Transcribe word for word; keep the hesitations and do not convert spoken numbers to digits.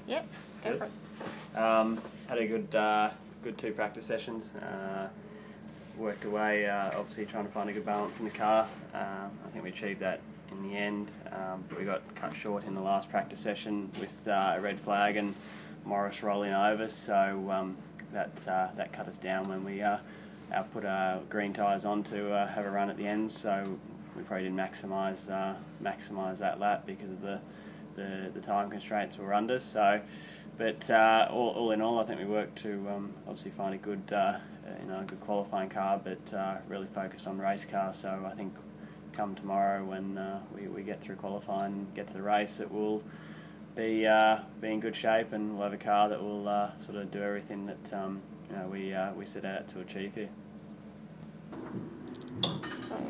Yep, go Good. for it. Um, had a good, uh, good two practice sessions. Uh, worked away, uh, obviously trying to find a good balance in the car. Um, I think we achieved that in the end, um, but we got cut short in the last practice session with uh, a red flag and Morris rolling over, so um, that uh, that cut us down when we uh, uh, put our green tyres on to uh, have a run at the end. So we probably didn't maximise uh, maximise that lap because of the the, the time constraints we were under. So, but uh, all, all in all, I think we worked to um, obviously find a good uh, you know a good qualifying car, but uh, really focused on race car. So I think come tomorrow when uh, we, we get through qualifying and get to the race, it will be uh, be in good shape, and we'll have a car that will uh, sort of do everything that um, you know we uh, we set out to achieve here.